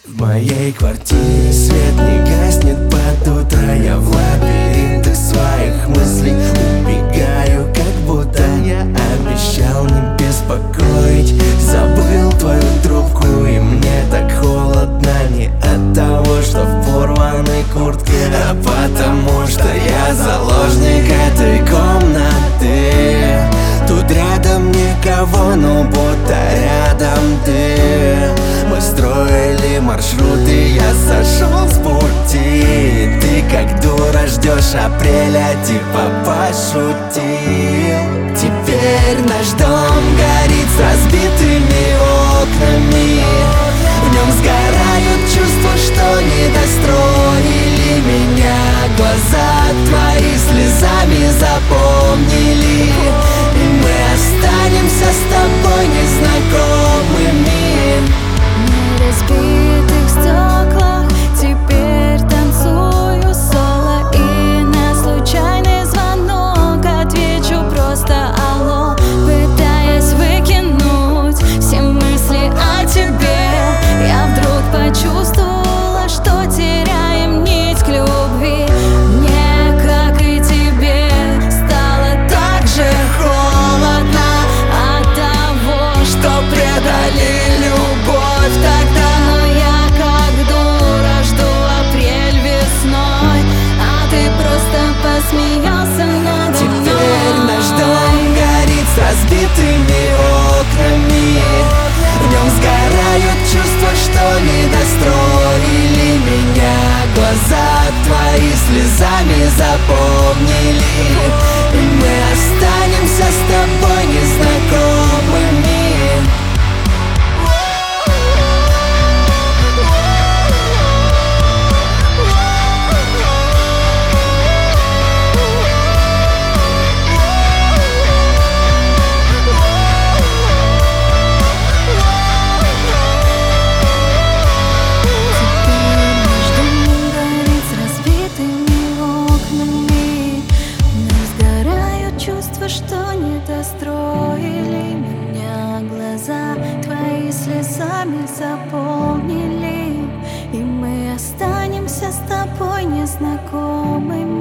В моей квартире свет не гаснет под утро. Я в лабиринтах своих мыслей убегаю, как будто я обещал не беспокоить. Забыл твою трубку, и мне так холодно. Не от того, что в порванной куртке, а потому что я заложник этой комнаты. Тут рядом никого, но будто рядом ты. Мы строили маршруты, я сошел с пути. Ты как дура ждешь апреля, типа пошутил. Теперь наш дом горит с разбитыми окнами. В нем сгорают чувства, что не достроили меня. Глаза твои слезами запомнили, и мы останемся с тобой незнакомыми. На разбитых стеклах теперь танцую соло, и на случайный звонок отвечу просто алло, пытаясь выкинуть все мысли о тебе. Я вдруг почувствовала, что теряем нить к любви. Мне, как и тебе, стало так же холодно от того, что предали любовь тогда. Но я как дура жду апрель весной, а ты просто посмеялся надо мной. Теперь наш дом горит с разбитыми окнами. В нем сгорают чувства, что не достроили меня. Глаза твои слезами запомнили, и мы останемся с тобой незнакомыми. Что не достроили меня, глаза твои слезами заполнили, и мы останемся с тобой незнакомыми.